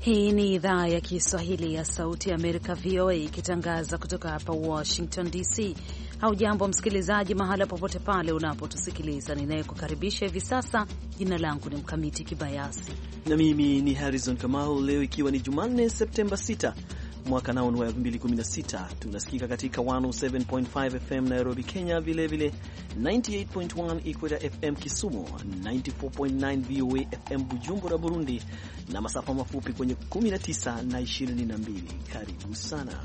Hii ni idhaa ya Kiswahili ya Sauti ya Amerika, VOA, ikitangaza kutoka hapa Washington DC. Haujambo msikilizaji, mahala popote pale unapotusikiliza. Ninayekukaribisha hivi sasa, jina langu ni Mkamiti Kibayasi na mimi ni Harrison Kamau. Leo ikiwa ni Jumanne, Septemba 6 mwaka nao wa 2016, tunasikika katika 107.5 FM Nairobi, Kenya, vilevile 98.1 Equator FM Kisumu, 94.9 VOA FM Bujumbura, Burundi, na masafa mafupi kwenye 19 na 22. Karibu sana.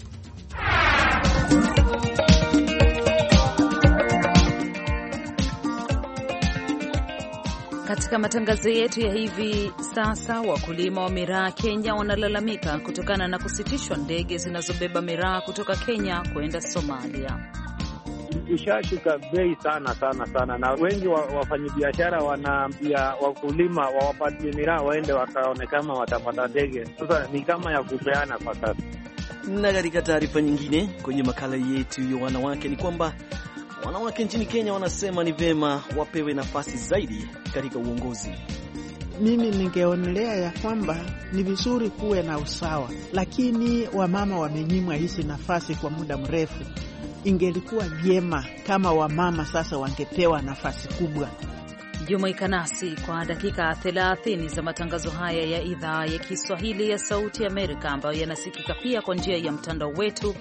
Katika matangazo yetu ya hivi sasa, wakulima wa miraa Kenya wanalalamika kutokana na kusitishwa ndege zinazobeba miraa kutoka Kenya kwenda Somalia. Ishashuka bei sana, na wengi wafanyabiashara wanaambia wakulima wawapatie miraa waende wakaone kama watapata ndege. Sasa ni kama ya kupeana kwa sasa. Na katika taarifa nyingine kwenye makala yetu ya wanawake ni kwamba wanawake nchini Kenya wanasema ni vema wapewe nafasi zaidi katika uongozi. Mimi ningeonelea ya kwamba ni vizuri kuwe na usawa, lakini wamama wamenyimwa hizi nafasi kwa muda mrefu. Ingelikuwa vyema kama wamama sasa wangepewa nafasi kubwa. Jumuika nasi kwa dakika 30 za matangazo haya ya idhaa ya Kiswahili ya Sauti ya Amerika, ambayo yanasikika pia kwa njia ya mtandao wetu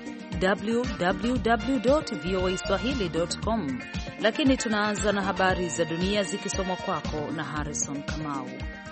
www.voaswahili.com. Lakini tunaanza na habari za dunia zikisomwa kwako na Harrison Kamau.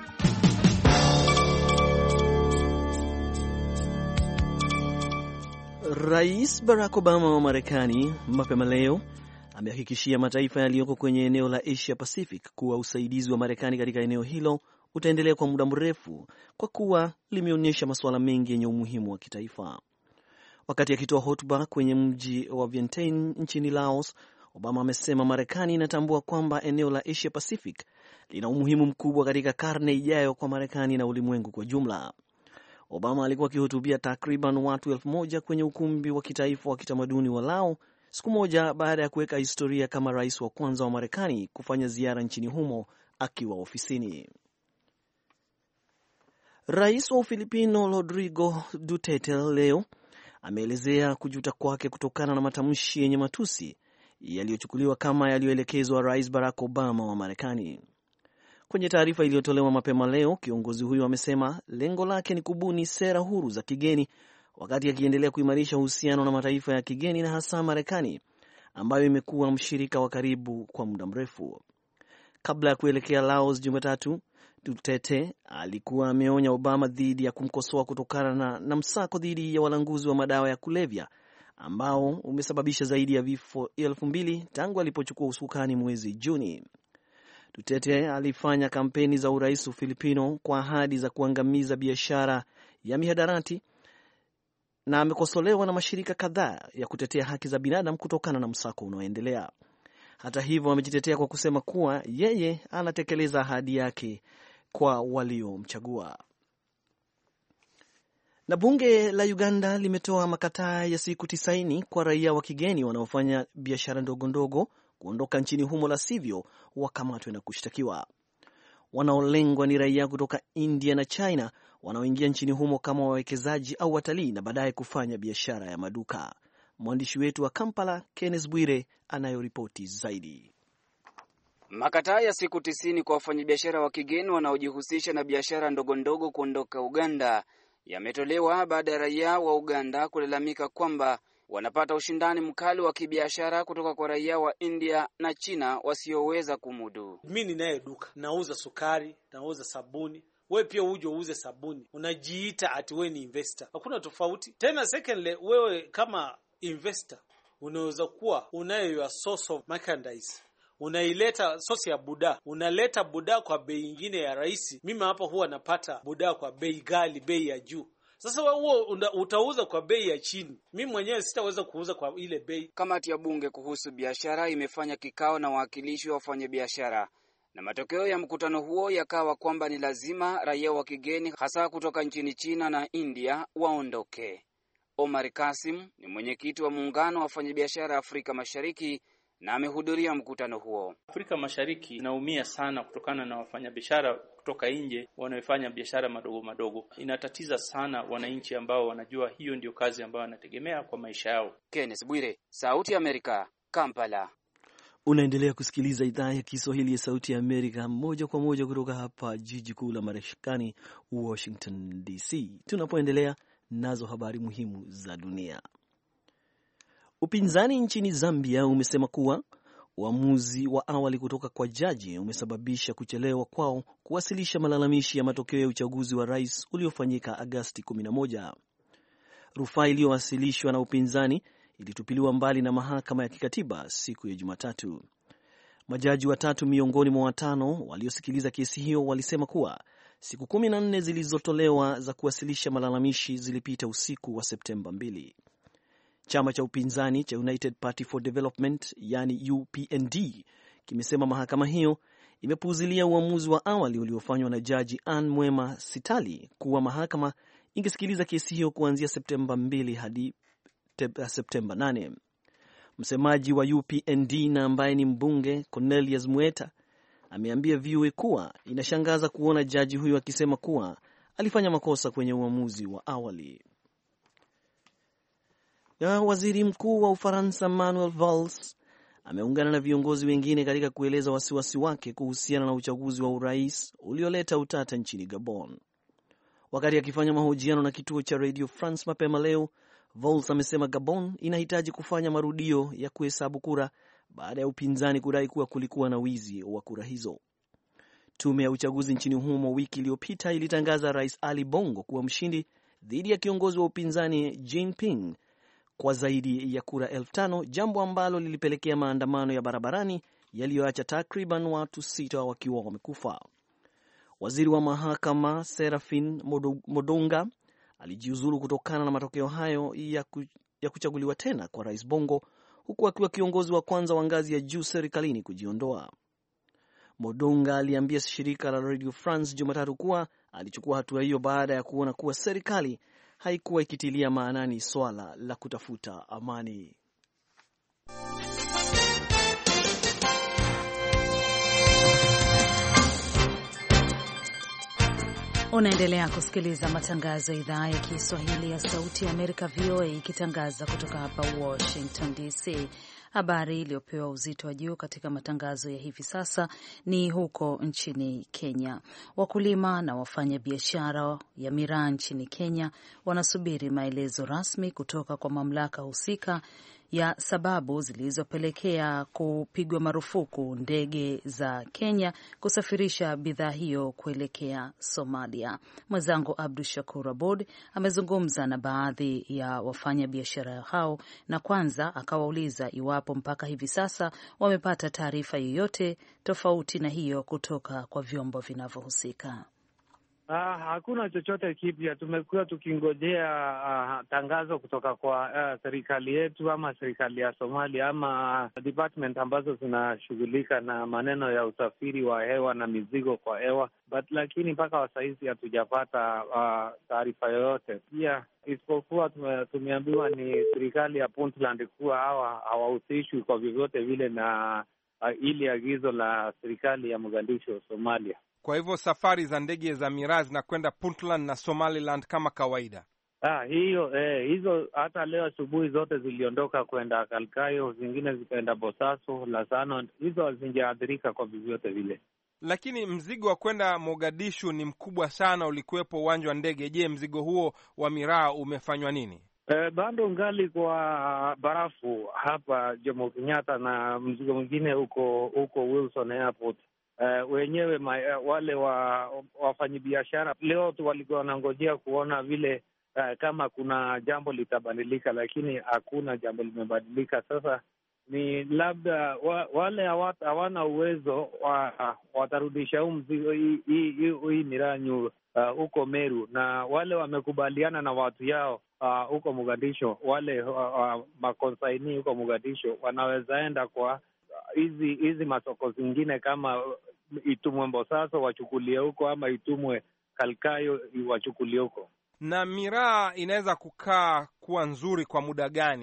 Rais Barack Obama wa Marekani mapema leo amehakikishia mataifa yaliyoko kwenye eneo la Asia Pacific kuwa usaidizi wa Marekani katika eneo hilo utaendelea kwa muda mrefu kwa kuwa limeonyesha masuala mengi yenye umuhimu wa kitaifa. Wakati akitoa hotuba kwenye mji wa Vientiane nchini Laos, Obama amesema Marekani inatambua kwamba eneo la Asia Pacific lina umuhimu mkubwa katika karne ijayo kwa Marekani na ulimwengu kwa jumla. Obama alikuwa akihutubia takriban watu 1,000 kwenye ukumbi wa kitaifa wa kitamaduni wa Lao siku moja baada ya kuweka historia kama rais wa kwanza wa Marekani kufanya ziara nchini humo akiwa ofisini. Rais wa Ufilipino Rodrigo Duterte leo ameelezea kujuta kwake kutokana na matamshi yenye matusi yaliyochukuliwa kama yaliyoelekezwa Rais Barack Obama wa Marekani. Kwenye taarifa iliyotolewa mapema leo, kiongozi huyo amesema lengo lake ni kubuni sera huru za kigeni wakati akiendelea kuimarisha uhusiano na mataifa ya kigeni na hasa Marekani ambayo imekuwa mshirika wa karibu kwa muda mrefu. Kabla ya kuelekea Laos Jumatatu, Duterte alikuwa ameonya Obama dhidi ya kumkosoa kutokana na msako dhidi ya walanguzi wa madawa ya kulevya ambao umesababisha zaidi ya vifo 2,000 tangu alipochukua usukani mwezi Juni. Duterte alifanya kampeni za urais Ufilipino kwa ahadi za kuangamiza biashara ya mihadarati na amekosolewa na mashirika kadhaa ya kutetea haki za binadamu kutokana na msako unaoendelea. Hata hivyo, amejitetea kwa kusema kuwa yeye anatekeleza ahadi yake kwa waliomchagua. Na bunge la Uganda limetoa makataa ya siku 90 kwa raia wa kigeni wanaofanya biashara ndogo ndogo kuondoka nchini humo, la sivyo wakamatwe na kushtakiwa. Wanaolengwa ni raia kutoka India na China wanaoingia nchini humo kama wawekezaji au watalii na baadaye kufanya biashara ya maduka. Mwandishi wetu wa Kampala, Kenneth Bwire, anayoripoti zaidi. Makataa ya siku 90 kwa wafanyabiashara wa kigeni wanaojihusisha na biashara ndogo ndogo kuondoka Uganda yametolewa baada ya raia wa Uganda kulalamika kwamba wanapata ushindani mkali wa kibiashara kutoka kwa raia wa India na China wasioweza kumudu. Mimi ninaye duka, nauza sukari, nauza sabuni. Wewe pia uje uuze sabuni. Unajiita ati wewe ni investor. Hakuna tofauti. Tena secondly, wewe kama investor unaweza kuwa unayo your source of merchandise. Unaileta source ya buda. Unaleta buda kwa bei nyingine ya rahisi. Mimi hapa huwa napata buda kwa bei ghali, bei ya juu. Sasa wewe utauza kwa bei ya chini. Mimi mwenyewe sitaweza kuuza kwa ile bei. Kamati ya bunge kuhusu biashara imefanya kikao na wawakilishi wa wafanyabiashara. Na matokeo ya mkutano huo yakawa kwamba ni lazima raia wa kigeni hasa kutoka nchini China na India waondoke. Omar Kasim ni mwenyekiti wa muungano wa wafanyabiashara Afrika Mashariki na amehudhuria mkutano huo. Afrika Mashariki inaumia sana kutokana na wafanyabiashara kutoka nje wanaofanya biashara madogo madogo. Inatatiza sana wananchi ambao wanajua hiyo ndio kazi ambayo wanategemea kwa maisha yao. Kenneth Bwire, Sauti ya Amerika, Kampala. Unaendelea kusikiliza idhaa ya Kiswahili ya Sauti ya Amerika moja kwa moja kutoka hapa jiji kuu la Marekani, Washington DC, tunapoendelea nazo habari muhimu za dunia. Upinzani nchini Zambia umesema kuwa uamuzi wa awali kutoka kwa jaji umesababisha kuchelewa kwao kuwasilisha malalamishi ya matokeo ya uchaguzi wa rais uliofanyika Agosti 11. Rufaa iliyowasilishwa na upinzani ilitupiliwa mbali na mahakama ya kikatiba siku ya Jumatatu. Majaji watatu miongoni mwa watano waliosikiliza kesi hiyo walisema kuwa siku 14 zilizotolewa za kuwasilisha malalamishi zilipita usiku wa Septemba 2. Chama cha upinzani cha United Party for Development, yani UPND, kimesema mahakama hiyo imepuuzilia uamuzi wa awali uliofanywa na Jaji Ann Mwema Sitali kuwa mahakama ingesikiliza kesi hiyo kuanzia Septemba 2 hadi Septemba 8. Msemaji wa UPND na ambaye ni mbunge Cornelius Mweta ameambia VOA kuwa inashangaza kuona jaji huyo akisema kuwa alifanya makosa kwenye uamuzi wa awali. Waziri Mkuu wa Ufaransa Manuel Valls ameungana na viongozi wengine katika kueleza wasiwasi wake kuhusiana na uchaguzi wa urais ulioleta utata nchini Gabon. Wakati akifanya mahojiano na kituo cha Radio France mapema leo, Valls amesema Gabon inahitaji kufanya marudio ya kuhesabu kura baada ya upinzani kudai kuwa kulikuwa na wizi wa kura hizo. Tume ya uchaguzi nchini humo wiki iliyopita ilitangaza Rais Ali Bongo kuwa mshindi dhidi ya kiongozi wa upinzani Jean Ping kwa zaidi ya kura 5,000, jambo ambalo lilipelekea maandamano ya barabarani yaliyoacha takriban watu 6 wakiwa wamekufa. Waziri wa mahakama Serafin Modonga alijiuzulu kutokana na matokeo hayo ya kuchaguliwa tena kwa Rais Bongo, huku akiwa kiongozi wa kwanza wa ngazi ya juu serikalini kujiondoa. Modonga aliambia shirika la Radio France Jumatatu kuwa alichukua hatua hiyo baada ya kuona kuwa serikali haikuwa ikitilia maanani swala la kutafuta amani. Unaendelea kusikiliza matangazo ya idhaa ya Kiswahili ya Sauti ya Amerika, VOA, ikitangaza kutoka hapa Washington DC. Habari iliyopewa uzito wa juu katika matangazo ya hivi sasa ni huko nchini Kenya. Wakulima na wafanya biashara ya miraa nchini Kenya wanasubiri maelezo rasmi kutoka kwa mamlaka husika ya sababu zilizopelekea kupigwa marufuku ndege za Kenya kusafirisha bidhaa hiyo kuelekea Somalia. Mwenzangu Abdu Shakur Abud amezungumza na baadhi ya wafanya biashara hao na kwanza akawauliza iwapo mpaka hivi sasa wamepata taarifa yoyote tofauti na hiyo kutoka kwa vyombo vinavyohusika. Hakuna chochote kipya. Tumekuwa tukingojea tangazo kutoka kwa serikali yetu ama serikali ya Somalia ama department ambazo zinashughulika na maneno ya usafiri wa hewa na mizigo kwa hewa, lakini mpaka wasaizi hatujapata taarifa yoyote. Pia isipokuwa tumeambiwa ni serikali ya Puntland kuwa hawahusishwi kwa vyovyote vile na ili agizo la serikali ya Mogadishu, Somalia. Kwa hivyo safari za ndege za miraa zinakwenda Puntland na Somaliland kama kawaida. Hizo hata leo asubuhi zote ziliondoka kwenda Kalkayo, zingine zikaenda Bosaso, Lasano, hizo hazingeathirika kwa vyovyote vile. Lakini mzigo wa kwenda Mogadishu ni mkubwa sana, ulikuwepo uwanja wa ndege. Je, mzigo huo wa miraa umefanywa nini? Bado ngali kwa barafu hapa Jomo Kenyatta na mzigo mwingine huko Wilson Airport. Wenyewe wale wafanyabiashara leo tu walikuwa wanangojea kuona vile kama kuna jambo litabadilika, lakini hakuna jambo limebadilika. Sasa ni labda wale hawana uwezo watarudisha huu mzigo hii miranyu huko Meru, na wale wamekubaliana na watu yao huko Mogadishu, wale makonsaini huko Mogadishu wanaweza enda kwa hizi masoko zingine, kama itumwe Mbosaso wachukulie huko ama itumwe Kalkayo wachukulie huko. Na miraa inaweza kukaa kuwa nzuri kwa muda gani?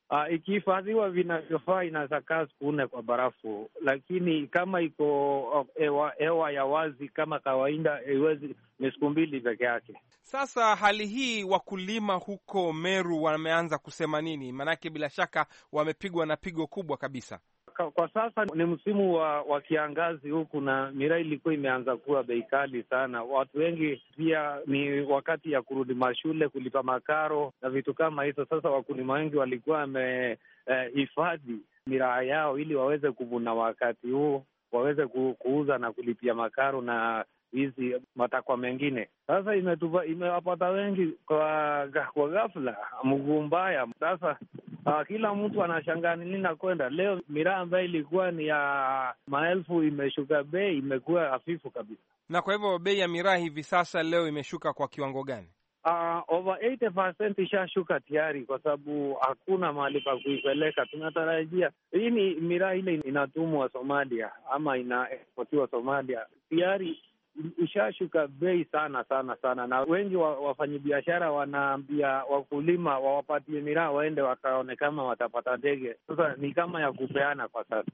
ikihifadhiwa vinavyofaa inaweza kaa siku 4 kwa barafu, lakini kama iko hewa ya wazi kama kawaida iwezi ni siku 2 peke yake. Sasa hali hii, wakulima huko Meru wameanza kusema nini? Maanake bila shaka wamepigwa na pigo kubwa kabisa. Kwa sasa ni msimu wa kiangazi huku na miraa ilikuwa imeanza kuwa bei kali sana. Watu wengi pia ni wakati ya kurudi mashule, kulipa makaro na vitu kama hizo. Sasa wakulima wengi walikuwa wamehifadhi miraa yao ili waweze kuvuna wakati huu, waweze kuuza na kulipia makaro na hizi matakwa mengine. Sasa imewapata wengi kwa ghafla, mguu mbaya. Sasa kila mtu anashangaa nini nakwenda. Leo miraa ambayo ilikuwa ni ya maelfu imeshuka bei, imekuwa hafifu kabisa. Na kwa hivyo bei ya miraa hivi sasa leo imeshuka kwa kiwango gani? Over 80% ishashuka tayari, kwa sababu hakuna mahali pa kuipeleka. Tunatarajia hii ni miraa ile inatumwa Somalia ama inaexportiwa Somalia, tayari ishashuka bei sana sana sana, na wengi wafanyabiashara wanaambia wakulima wawapatie miraa waende wakaone kama watapata ndege. Sasa ni kama ya kupeana kwa sasa.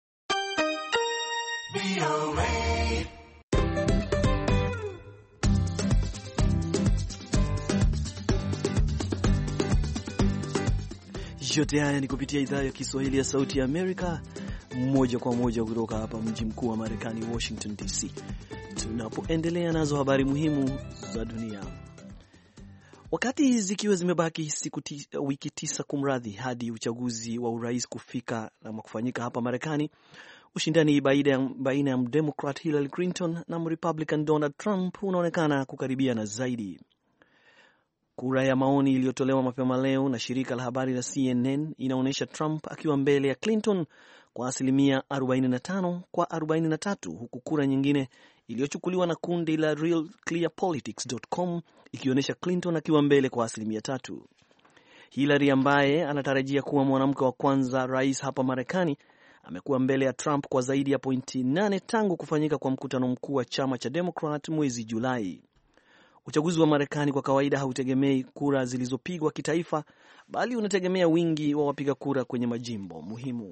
Yote haya ni kupitia idhaa ya Kiswahili ya Sauti ya Amerika, moja kwa moja kutoka hapa mji mkuu wa Marekani, Washington DC, tunapoendelea nazo habari muhimu za dunia. Wakati zikiwa zimebaki wiki 9 kumradhi hadi uchaguzi wa urais kufika na kufanyika hapa Marekani, ushindani baina ya Mdemocrat Hillary Clinton na Mrepublican Donald Trump unaonekana kukaribia zaidi. Kura ya maoni iliyotolewa mapema leo na shirika la habari la CNN inaonyesha Trump akiwa mbele ya Clinton kwa asilimia 45 kwa 43, huku kura nyingine iliyochukuliwa na kundi la realclearpolitics.com ikionyesha Clinton akiwa mbele kwa asilimia 3. Hillary, ambaye anatarajia kuwa mwanamke wa kwanza rais hapa Marekani, amekuwa mbele ya Trump kwa zaidi ya pointi 8 tangu kufanyika kwa mkutano mkuu wa chama cha Democrat mwezi Julai. Uchaguzi wa Marekani kwa kawaida hautegemei kura zilizopigwa kitaifa, bali unategemea wingi wa wapiga kura kwenye majimbo muhimu.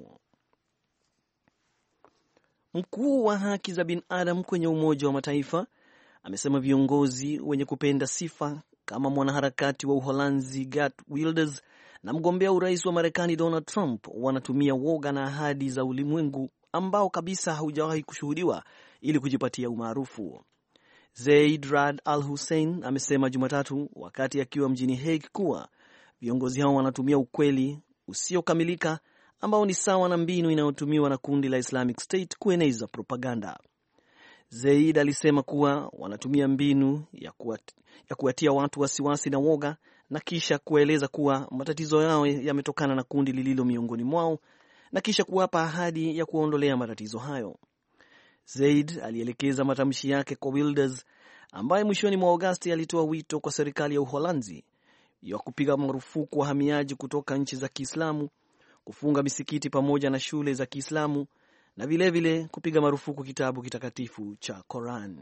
Mkuu wa haki za binadamu kwenye Umoja wa Mataifa amesema viongozi wenye kupenda sifa kama mwanaharakati wa Uholanzi Geert Wilders na mgombea urais wa Marekani Donald Trump wanatumia woga na ahadi za ulimwengu ambao kabisa haujawahi kushuhudiwa ili kujipatia umaarufu. Zeid Rad Al Hussein amesema Jumatatu wakati akiwa mjini Hague kuwa viongozi hao wanatumia ukweli usiokamilika ambao ni sawa na mbinu inayotumiwa na kundi la Islamic State kueneza propaganda. Zeid alisema kuwa wanatumia mbinu ya kuwatia watu wasiwasi na woga na kisha kueleza kuwa matatizo yao yametokana na kundi lililo miongoni mwao na kisha kuwapa ahadi ya kuondolea matatizo hayo. Zeid alielekeza matamshi yake kwa Wilders ambaye mwishoni mwa Agosti alitoa wito kwa serikali ya Uholanzi ya kupiga marufuku wahamiaji kutoka nchi za Kiislamu, kufunga misikiti pamoja na shule za Kiislamu na vilevile kupiga marufuku kitabu kitakatifu cha Quran.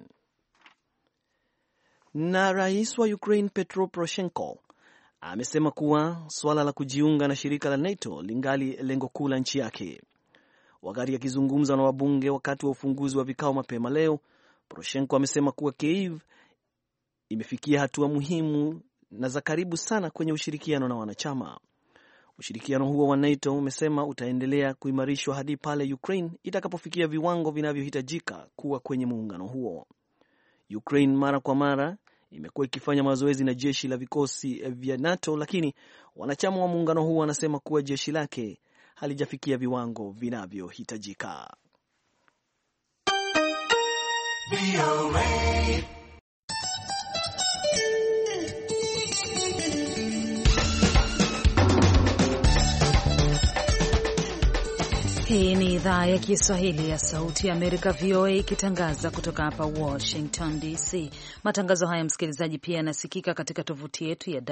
Na rais wa Ukraine Petro Poroshenko amesema kuwa swala la kujiunga na shirika la NATO lingali lengo kuu la nchi yake. Wakati akizungumza na wabunge wakati wa ufunguzi wa vikao mapema leo, Poroshenko amesema kuwa Kiev imefikia hatua muhimu na za karibu sana kwenye ushirikiano na wanachama. Ushirikiano huo wa NATO umesema utaendelea kuimarishwa hadi pale Ukraine itakapofikia viwango vinavyohitajika kuwa kwenye muungano huo. Ukraine mara kwa mara imekuwa ikifanya mazoezi na jeshi la vikosi vya NATO, lakini wanachama wa muungano huo wanasema kuwa jeshi lake halijafikia viwango vinavyohitajika. Hii ni idhaa ya Kiswahili ya Sauti ya Amerika, VOA, ikitangaza kutoka hapa Washington DC. Matangazo haya, msikilizaji, pia yanasikika katika tovuti yetu ya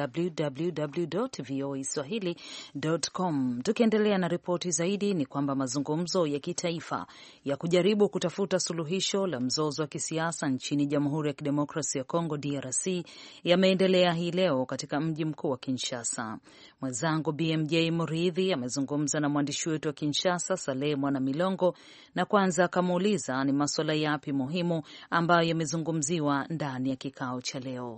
www.voaswahili.com. Tukiendelea na ripoti zaidi, ni kwamba mazungumzo ya kitaifa ya kujaribu kutafuta suluhisho la mzozo wa kisiasa nchini Jamhuri ya Kidemokrasia ya Kongo, DRC, yameendelea hii leo katika mji mkuu wa Kinshasa. Mwenzangu BMJ Muridhi amezungumza na mwandishi wetu wa Kinshasa, Saleh Mwana Milongo, na kwanza akamuuliza ni masuala yapi muhimu ambayo yamezungumziwa ndani ya kikao cha leo.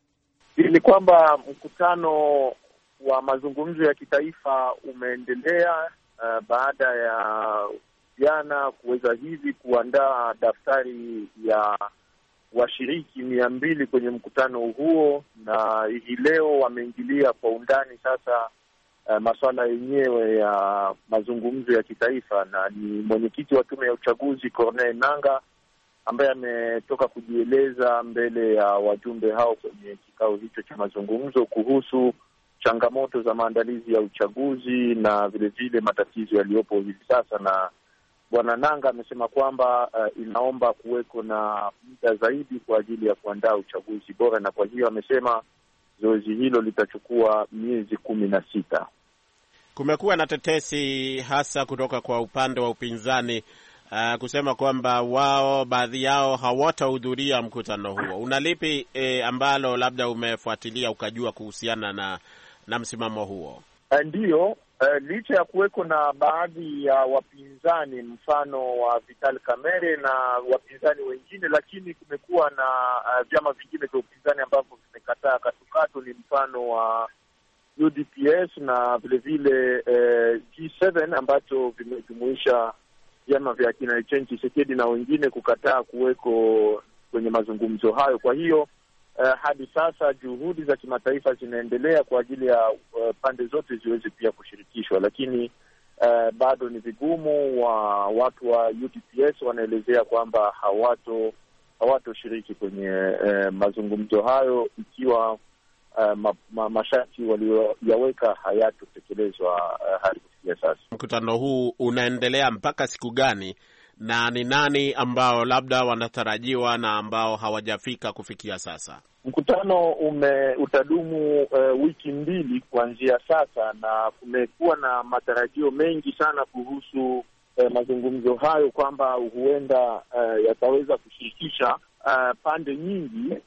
Ni kwamba mkutano wa mazungumzo ya kitaifa umeendelea baada ya jana kuweza hivi kuandaa daftari ya washiriki 200 kwenye mkutano huo, na hii leo wameingilia kwa undani sasa masuala yenyewe ya mazungumzo ya kitaifa, na ni mwenyekiti wa tume ya uchaguzi Corneille Nangaa ambaye ametoka kujieleza mbele ya wajumbe hao kwenye kikao hicho cha mazungumzo kuhusu changamoto za maandalizi ya uchaguzi na vile vile matatizo yaliyopo hivi sasa. Na Bwana Nangaa amesema kwamba inaomba kuweko na muda zaidi kwa ajili ya kuandaa uchaguzi bora, na kwa hiyo amesema zoezi hilo litachukua miezi 16. Kumekuwa na tetesi hasa kutoka kwa upande wa upinzani kusema kwamba wao baadhi yao hawatahudhuria mkutano huo. Unalipi ambalo labda umefuatilia ukajua kuhusiana na msimamo huo? Ndiyo, licha ya kuweko na baadhi ya wapinzani mfano wa Vital Kamerhe na wapinzani wengine, lakini kumekuwa na vyama vingine vya upinzani ambavyo vimekataa katukatu, ni mfano wa UDPS na vile vile G7 ambacho vimejumuisha vyama vya kina Etienne Tshisekedi na wengine kukataa kuweko kwenye mazungumzo hayo. Kwa hiyo hadi sasa juhudi za kimataifa zinaendelea kwa ajili ya pande zote ziweze pia kushirikishwa, lakini bado ni vigumu. Watu wa UDPS wanaelezea kwamba hawatoshiriki kwenye mazungumzo hayo ikiwa masharti walioyaweka hayatotekelezwa hadi kufikia sasa. Mkutano huu unaendelea mpaka siku gani, na ni nani ambao labda wanatarajiwa na ambao hawajafika kufikia sasa? Mkutano utadumu wiki 2 kuanzia sasa, na kumekuwa na matarajio mengi sana kuhusu mazungumzo hayo kwamba huenda yataweza kushirikisha pande nyingi.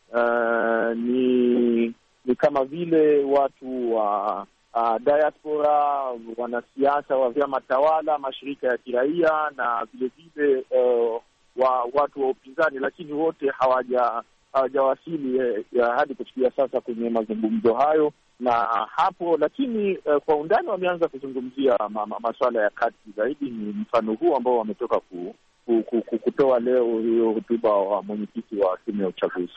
Ni kama vile watu wa diaspora, wanasiasa wa vyama tawala, mashirika ya kiraia na vile vile watu wa upinzani, lakini wote hawajawasili hadi kufikia sasa kwenye mazungumzo hayo. Na hapo lakini kwa undani wameanza kuzungumzia masuala ya kati zaidi. Ni mfano huu ambao wametoka kutoa leo, hiyo hotuba wa mwenyekiti wa tume ya uchaguzi.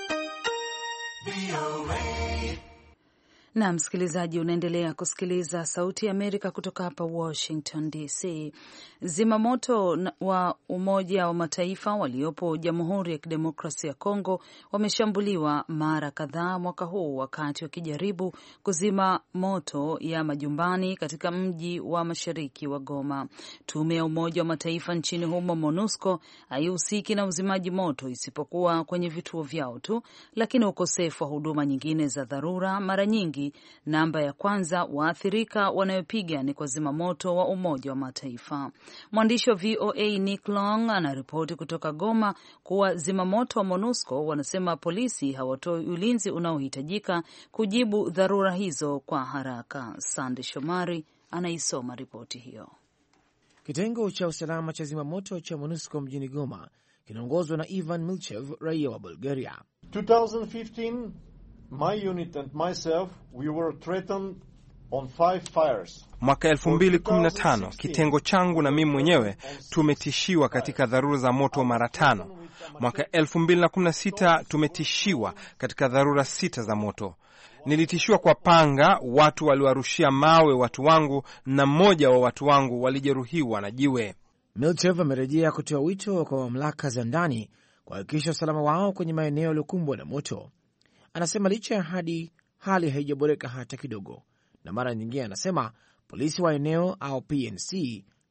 Na msikilizaji, unaendelea kusikiliza Sauti ya Amerika kutoka hapa Washington DC. Zimamoto wa Umoja wa Mataifa waliopo Jamhuri ya Kidemokrasia ya Kongo wameshambuliwa mara kadhaa mwaka huu wakati wakijaribu kuzima moto ya majumbani katika mji wa mashariki wa Goma. Tume ya Umoja wa Mataifa nchini humo, MONUSCO, haihusiki na uzimaji moto isipokuwa kwenye vituo vyao tu, lakini ukosefu wa huduma nyingine za dharura, mara nyingi namba ya kwanza waathirika wanayopiga ni kwa zimamoto wa Umoja wa Mataifa. Mwandishi wa VOA Nick Long anaripoti kutoka Goma kuwa zimamoto wa MONUSCO wanasema polisi hawatoi ulinzi unaohitajika kujibu dharura hizo kwa haraka. Sande Shomari anaisoma ripoti hiyo. Kitengo cha usalama cha zimamoto cha MONUSCO mjini Goma kinaongozwa na Ivan Milchev, raia wa Bulgaria. 2015 my unit and myself, we were threatened on 5 fires. Mwaka 2015 kitengo changu na mimi mwenyewe tumetishiwa katika dharura za moto mara 5. Mwaka 2016 tumetishiwa katika dharura 6 za moto. Nilitishiwa kwa panga, watu waliwarushia mawe watu wangu, na mmoja wa watu wangu walijeruhiwa na jiwe. Milchev amerejea kutoa wito kwa mamlaka za ndani kuhakikisha usalama wao kwenye maeneo yaliyokumbwa na moto. Anasema licha ya hali haijaboreka hata kidogo, na mara nyingine anasema polisi wa eneo au PNC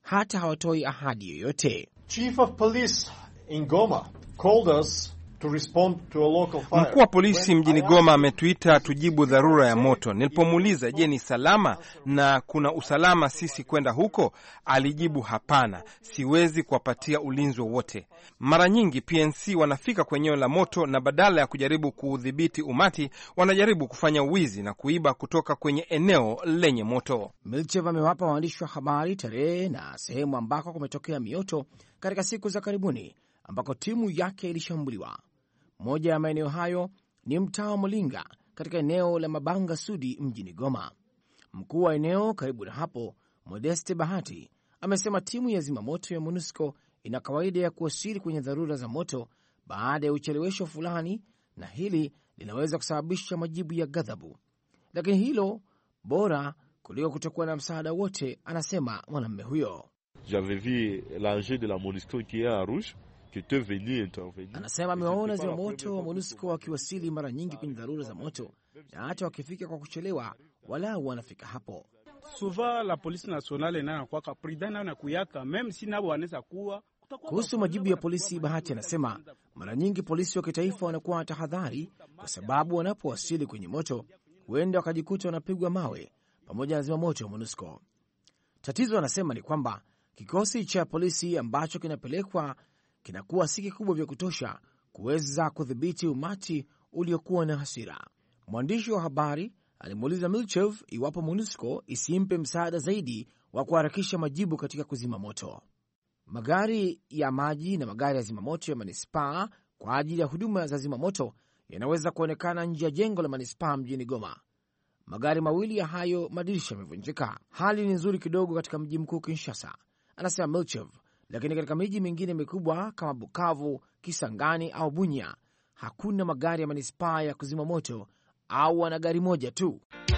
hata hawatoi ahadi yoyote. Chief of Police in Goma called us to respond to a local fire. Mkuu wa polisi mjini Goma ametuita tujibu dharura ya moto. Nilipomuuliza, je, ni salama na kuna usalama sisi kwenda huko? Alijibu, hapana, siwezi kuwapatia ulinzi wowote. Mara nyingi PNC wanafika kwenye eneo la moto na badala ya kujaribu kuudhibiti umati, wanajaribu kufanya wizi na kuiba kutoka kwenye eneo lenye moto. Milchev amewapa waandishi wa habari tarehe na sehemu ambako kumetokea mioto katika siku za karibuni ambako timu yake ilishambuliwa. Moja ya maeneo hayo ni mtaa wa Molinga katika eneo la Mabanga Sudi mjini Goma. Mkuu wa eneo karibu na hapo, Modeste Bahati, amesema timu ya zimamoto ya MONUSCO ina kawaida ya kuwasili kwenye dharura za moto baada ya uchelewesho fulani, na hili linaweza kusababisha majibu ya ghadhabu, lakini hilo bora kuliko kutokuwa na msaada wote, anasema mwanamume huyo. J'avais vu l'engin de la MONUSCO qui est en rouge. Anasema amewaona zimamoto wa MONUSCO wakiwasili mara nyingi kwenye dharura za moto, na hata wakifika kwa kuchelewa, walau wanafika hapo. Kuhusu majibu ya polisi, Bahati anasema mara nyingi polisi wa kitaifa wanakuwa na tahadhari, kwa sababu wanapowasili kwenye moto huenda wakajikuta wanapigwa mawe pamoja na zimamoto wa MONUSCO. Tatizo, anasema, ni kwamba kikosi cha polisi ambacho kinapelekwa kinakuwa si kikubwa vya kutosha kuweza kudhibiti umati uliokuwa na hasira. Mwandishi wa habari alimuuliza Milchev iwapo MONUSCO isimpe msaada zaidi wa kuharakisha majibu katika kuzima moto. Magari ya maji na magari ya zimamoto ya manispaa kwa ajili ya huduma za zimamoto yanaweza kuonekana nje ya jengo la manispaa mjini Goma. Magari mawili ya hayo madirisha yamevunjika. Hali ni nzuri kidogo katika mji mkuu Kinshasa, anasema Milchev, lakini katika miji mingine mikubwa kama Bukavu, Kisangani au Bunya hakuna magari ya manispaa ya kuzima moto au wana gari moja tu.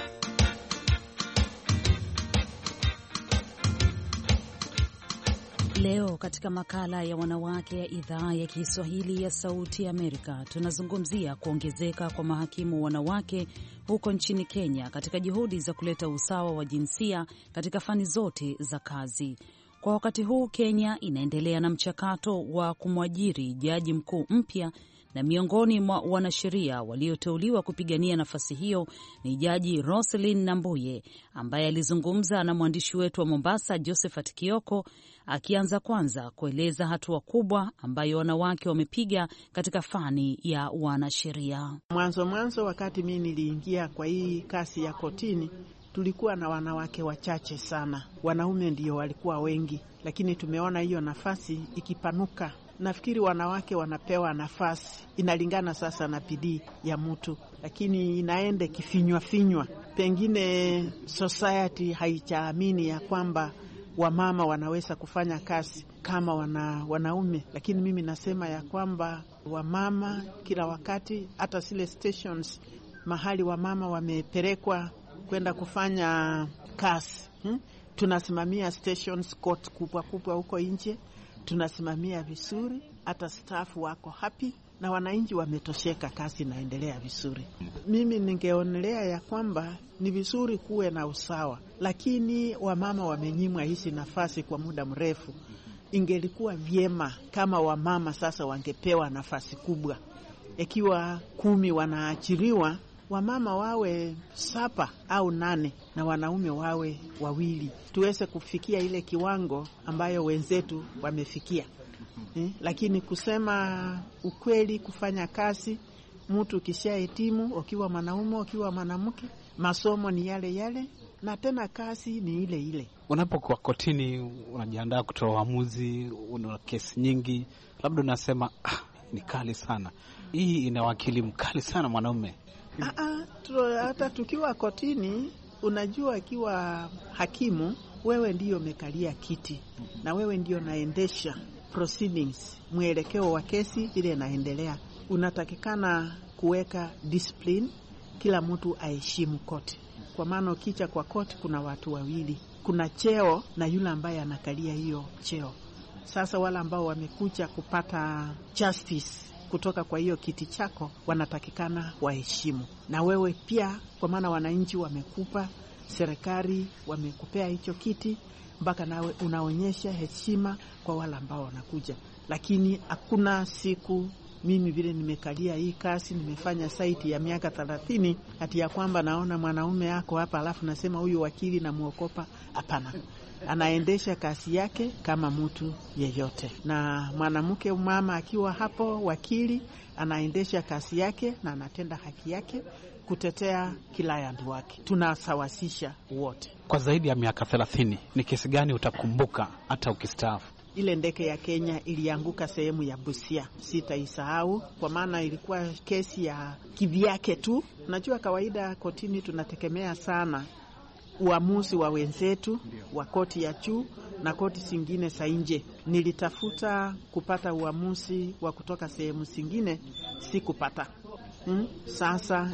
Leo katika makala ya wanawake ya idhaa ya Kiswahili ya Sauti ya Amerika tunazungumzia kuongezeka kwa mahakimu wanawake huko nchini Kenya katika juhudi za kuleta usawa wa jinsia katika fani zote za kazi. Kwa wakati huu Kenya inaendelea na mchakato wa kumwajiri jaji mkuu mpya, na miongoni mwa wanasheria walioteuliwa kupigania nafasi hiyo ni Jaji Roselyn Nambuye, ambaye alizungumza na mwandishi wetu wa Mombasa Josephat Kioko, akianza kwanza kueleza hatua kubwa ambayo wanawake wamepiga katika fani ya wanasheria. Mwanzo wakati mimi niliingia kwa hii kasi ya kotini, tulikuwa na wanawake wachache sana. Wanaume ndio walikuwa wengi, lakini tumeona hiyo nafasi ikipanuka. Nafikiri wanawake wanapewa nafasi, inalingana sasa na bidii ya mtu, lakini inaende kifinywa. Pengine society haichaamini ya kwamba wamama wanaweza kufanya kazi kama wanaume, lakini mimi nasema ya kwamba wamama kila wakati, hata zile stations mahali wamama wamepelekwa kwenda kufanya kazi, tunasimamia stations court kubwa huko nje, tunasimamia vizuri, hata staff wako happy na wananchi wametosheka, kazi inaendelea vizuri. Mimi ningeonelea ya kwamba ni vizuri kuwe na usawa, lakini wamama wamenyimwa hizi nafasi kwa muda mrefu. Ingelikuwa vyema kama wamama sasa wangepewa nafasi kubwa. Ikiwa 10 wanaachiriwa, wamama wawe 7 au 8 na wanaume wawe 2, tuweze kufikia ile kiwango ambayo wenzetu wamefikia. Lakini kusema ukweli, kufanya kazi, mtu kishahitimu, ukiwa mwanaume ukiwa mwanamke, masomo ni yale na tena kazi ni ile. Unapokuwa kotini, unajiandaa kutoa uamuzi, una kesi nyingi, labda unasema ni kali sana hii, ina wakili mkali sana mwanaume. Hata tukiwa kotini, unajua ikiwa hakimu, wewe ndiyo umekalia kiti na wewe ndiyo naendesha proceedings, mwelekeo wa kesi vile inaendelea. Unatakikana kuweka discipline, kila mtu aheshimu koti, kwa maana ukicha kwa koti kuna watu wawili, kuna cheo na yule ambaye anakalia hiyo cheo. Sasa wale ambao wamekuja kupata justice kutoka kwa hiyo kiti chako wanatakikana waheshimu na wewe pia, kwa maana wananchi wamekupa, serikali wamekupea hicho kiti, mpaka nawe unaonyesha heshima kwa wale ambao wanakuja. Lakini hakuna siku mimi vile nimekalia hii kazi, nimefanya site ya miaka 30, hati ya kwamba naona mwanaume yako hapa alafu nasema huyu wakili na muokopa. Hapana. Anaendesha kazi yake kama mtu yeyote, na mwanamke mama akiwa hapo wakili anaendesha kazi yake na anatenda haki yake kutetea client wake. Tunasawasisha wote. Kwa zaidi ya miaka 30, ni kesi gani utakumbuka hata ukistaafu? Ile ndege ya Kenya ilianguka sehemu ya Busia, sitaisahau, kwa maana ilikuwa kesi ya kivyake tu. Unajua kawaida kotini tunategemea sana uamuzi wa wenzetu wa koti ya juu na koti zingine za nje. Nilitafuta kupata uamuzi wa kutoka sehemu zingine, sikupata. Sasa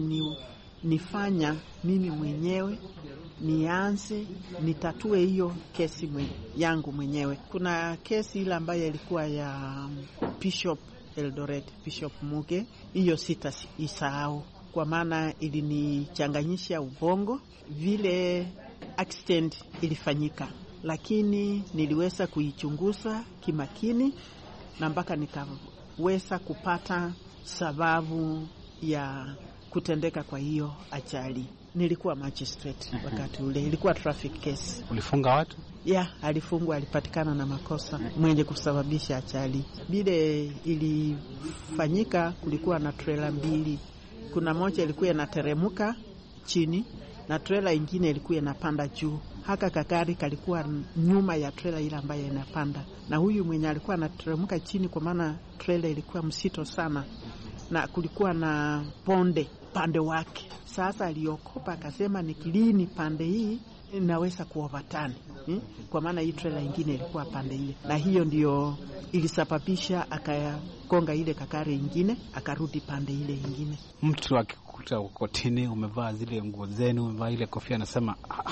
nifanya mimi mwenyewe nianze nitatue hiyo kesi yangu mwenyewe. Kuna kesi ile ambayo ilikuwa ya Bishop Eldoret, Bishop Muge. Hiyo sitaisahau kwa maana ilinichanganyisha ubongo vile accident ilifanyika, lakini niliweza kuichunguza kimakini na mpaka nikaweza kupata sababu ya kutendeka kwa hiyo ajali. Nilikuwa magistrate wakati ule, ilikuwa traffic case. Ulifunga watu? Alifungwa, alipatikana na makosa mwenye kusababisha ajali. Bile ilifanyika, kulikuwa na trailer mbili. Kuna moja ilikuwa inateremka chini na trailer ingine ilikuwa inapanda juu. Haka kakari kalikuwa nyuma ya trailer ile ambayo inapanda, na huyu mwenye alikuwa anateremka chini, kwa maana trailer ilikuwa msito sana na kulikuwa na ponde pande wake. Sasa aliokopa akasema nikilini pande hii inaweza kuovatani, kwa maana hii trailer ingine ilikuwa pande ile, na hiyo ndio ilisababisha akakonga ile kakari ingine akarudi pande ile ingine. Mtu akikuta kotini umevaa zile nguo zenu, umevaa ile kofia, anasema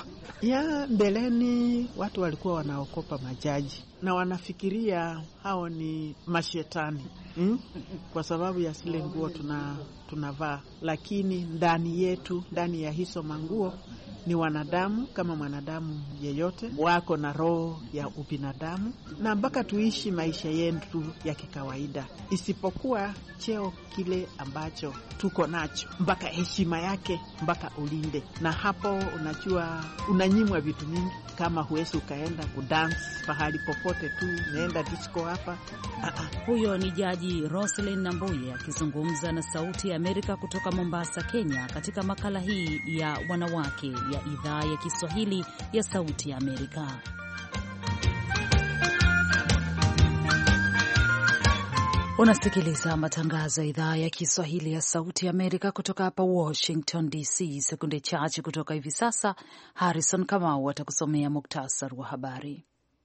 mbeleni watu walikuwa wanaokopa majaji na wanafikiria hao ni mashetani kwa sababu ya zile nguo tunavaa, lakini ndani yetu, ndani ya hizo manguo ni wanadamu kama mwanadamu yeyote, wako na roho ya ubinadamu, na mpaka tuishi maisha yetu ya kikawaida, isipokuwa cheo kile ambacho tuko nacho, mpaka heshima yake mpaka ulinde. Na hapo unajua unanyimwa vitu mingi, kama huwezi ukaenda kudance pahali popote tu, naenda disco hapa. Huyo ni Jaji Roselyn Nambuye akizungumza na Sauti ya Amerika kutoka Mombasa, Kenya, katika makala hii ya wanawake ya idhaa ya Kiswahili ya Sauti ya Amerika. Unasikiliza matangazo ya idhaa ya Kiswahili ya Sauti ya Amerika kutoka hapa Washington DC. Sekunde chache kutoka hivi sasa, Harrison Kamau atakusomea muktasari wa habari.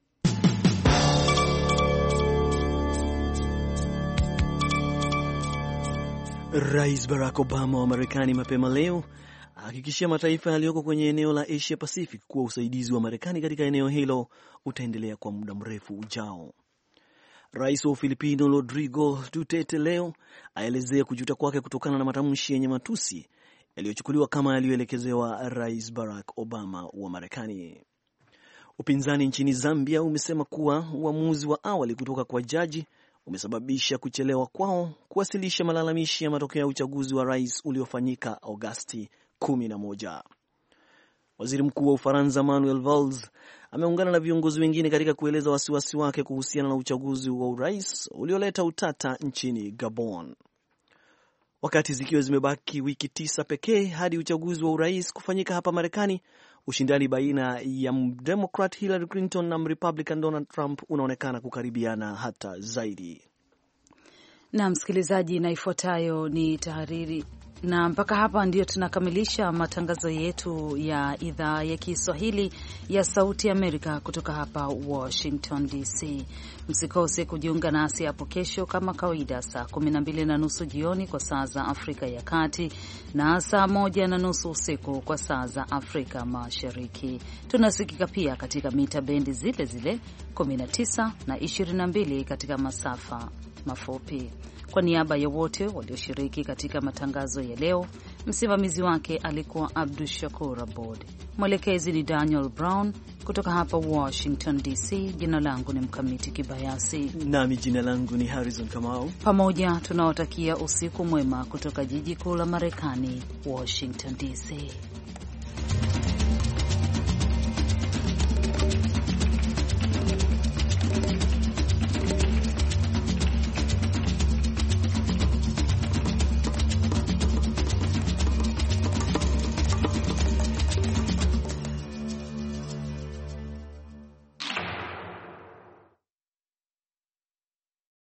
Rais Barack Obama wa Marekani mapema leo ahakikishia mataifa yaliyoko kwenye eneo la Asia Pacific kuwa usaidizi wa Marekani katika eneo hilo utaendelea kwa muda mrefu ujao. Rais wa Ufilipino Rodrigo Duterte leo aelezea kujuta kwake kutokana na matamshi yenye matusi yaliyochukuliwa kama yaliyoelekezewa Rais Barack Obama wa Marekani. Upinzani nchini Zambia umesema kuwa uamuzi wa awali kutoka kwa jaji umesababisha kuchelewa kwao kuwasilisha malalamishi ya matokeo ya uchaguzi wa rais uliofanyika Agosti 11. Waziri Mkuu wa Ufaransa Manuel Valls ameungana na viongozi wengine katika kueleza wasiwasi wake kuhusiana na uchaguzi wa urais ulioleta utata nchini Gabon. Wakati zikiwa zimebaki wiki 9 pekee hadi uchaguzi wa urais kufanyika hapa Marekani, ushindani baina ya Democrat Hillary Clinton na Republican Donald Trump unaonekana kukaribiana hata zaidi. Na msikilizaji, na ifuatayo ni tahariri. Na mpaka hapa ndio tunakamilisha matangazo yetu ya idhaa ya Kiswahili ya Sauti Amerika kutoka hapa Washington DC. Msikose kujiunga nasi hapo kesho kama kawaida saa 12:30 jioni kwa saa za Afrika ya Kati na saa 1:30 usiku kwa saa za Afrika Mashariki. Tunasikika pia katika mita bendi zile zile 19 na 22 katika masafa mafupi. Kwa niaba ya wote walioshiriki katika matangazo ya leo, Msimamizi wake alikuwa Abdu Shakur Abod. Mwelekezi ni Daniel Brown. Kutoka hapa Washington DC, jina langu ni Mkamiti Kibayasi. Nami jina langu ni Harrison Kamau. Pamoja tunawatakia usiku mwema kutoka jiji kuu la Marekani, Washington DC.